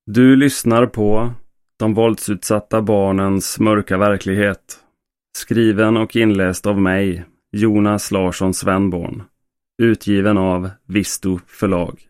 Du lyssnar på De våldsutsatta barnens mörka verklighet. Skriven och inläst av mig, Jonas Larsson Svenborn. Utgiven av Visto förlag.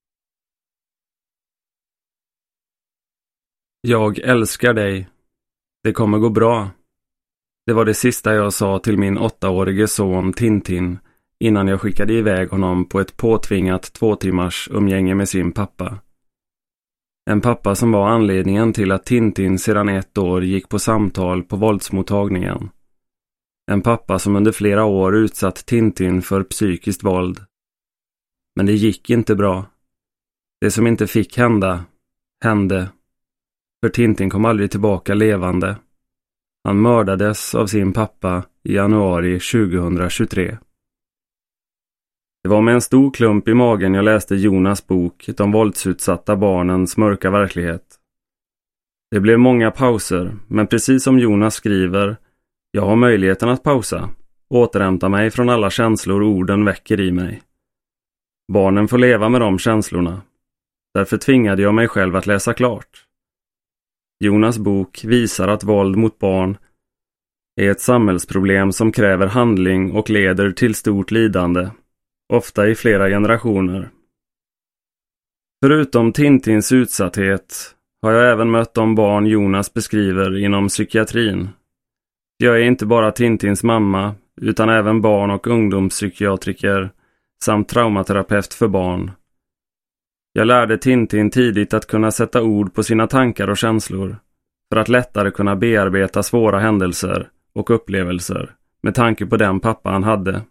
Jag älskar dig. Det kommer gå bra. Det var det sista jag sa till min 8-årige son Tintin innan jag skickade iväg honom på ett påtvingat 2 timmars umgänge med sin pappa. En pappa som var anledningen till att Tintin sedan 1 år gick på samtal på våldsmottagningen. En pappa som under flera år utsatt Tintin för psykiskt våld. Men det gick inte bra. Det som inte fick hända, hände. För Tintin kom aldrig tillbaka levande. Han mördades av sin pappa i januari 2023. Det var med en stor klump i magen jag läste Jonas bok De våldsutsatta barnens mörka verklighet. Det blev många pauser, men precis som Jonas skriver, jag har möjligheten att pausa, återhämta mig från alla känslor orden väcker i mig. Barnen får leva med de känslorna. Därför tvingade jag mig själv att läsa klart. Jonas bok visar att våld mot barn är ett samhällsproblem som kräver handling och leder till stort lidande. Ofta i flera generationer. Förutom Tintins utsatthet har jag även mött de barn Jonas beskriver inom psykiatrin. Jag är inte bara Tintins mamma utan även barn- och ungdomspsykiatriker samt traumaterapeut för barn. Jag lärde Tintin tidigt att kunna sätta ord på sina tankar och känslor för att lättare kunna bearbeta svåra händelser och upplevelser med tanke på den pappa han hade.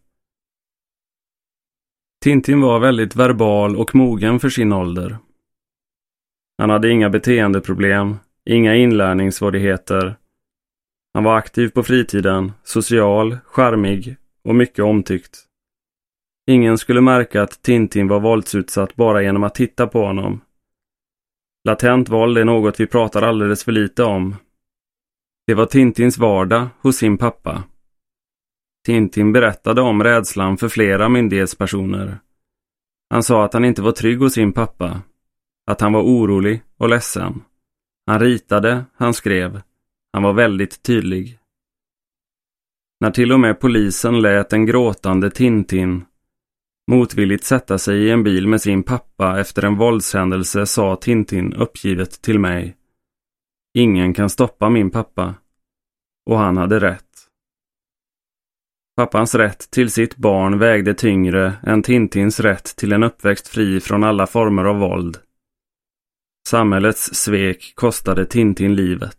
Tintin var väldigt verbal och mogen för sin ålder. Han hade inga beteendeproblem, inga inlärningssvårigheter. Han var aktiv på fritiden, social, charmig och mycket omtyckt. Ingen skulle märka att Tintin var våldsutsatt bara genom att titta på honom. Latent våld är något vi pratar alldeles för lite om. Det var Tintins vardag hos sin pappa. Tintin berättade om rädslan för flera myndighetspersoner. Han sa att han inte var trygg hos sin pappa. Att han var orolig och ledsen. Han ritade, han skrev. Han var väldigt tydlig. När till och med polisen lät en gråtande Tintin motvilligt sätta sig i en bil med sin pappa efter en våldshändelse sa Tintin uppgivet till mig: ingen kan stoppa min pappa. Och han hade rätt. Pappans rätt till sitt barn vägde tyngre än Tintins rätt till en uppväxt fri från alla former av våld. Samhällets svek kostade Tintin livet.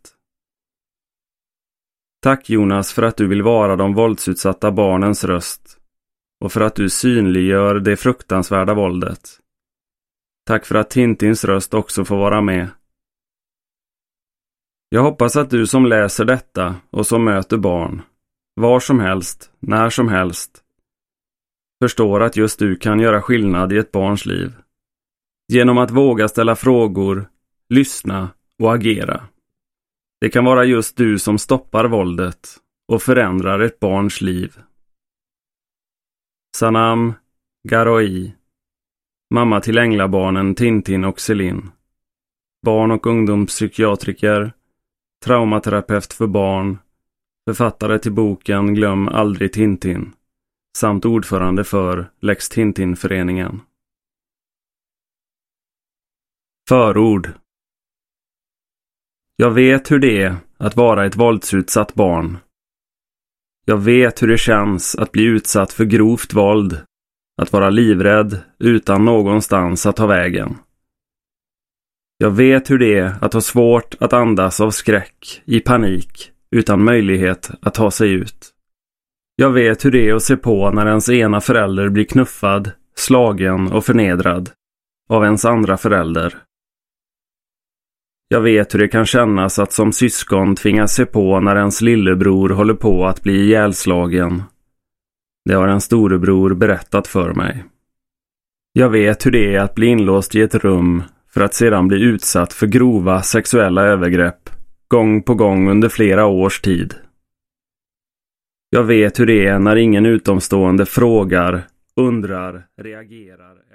Tack Jonas för att du vill vara de våldsutsatta barnens röst och för att du synliggör det fruktansvärda våldet. Tack för att Tintins röst också får vara med. Jag hoppas att du som läser detta och som möter barn var som helst, när som helst, förstår att just du kan göra skillnad i ett barns liv. Genom att våga ställa frågor, lyssna och agera. Det kan vara just du som stoppar våldet och förändrar ett barns liv. Sanam Garoi, mamma till änglabarnen Tintin och Celine. Barn- och ungdomspsykiatriker, traumaterapeut för barn, författare till boken Glöm aldrig Tintin, samt ordförande för Lex Tintin-föreningen. Förord. Jag vet hur det är att vara ett våldsutsatt barn. Jag vet hur det känns att bli utsatt för grovt våld, att vara livrädd utan någonstans att ta vägen. Jag vet hur det är att ha svårt att andas av skräck, i panik, utan möjlighet att ta sig ut. Jag vet hur det är att se på när ens ena förälder blir knuffad, slagen och förnedrad av ens andra förälder. Jag vet hur det kan kännas att som syskon tvingas se på när ens lillebror håller på att bli ihjälslagen. Det har en storebror berättat för mig. Jag vet hur det är att bli inlåst i ett rum för att sedan bli utsatt för grova sexuella övergrepp gång på gång under flera års tid. Jag vet hur det är när ingen utomstående frågar, undrar, reagerar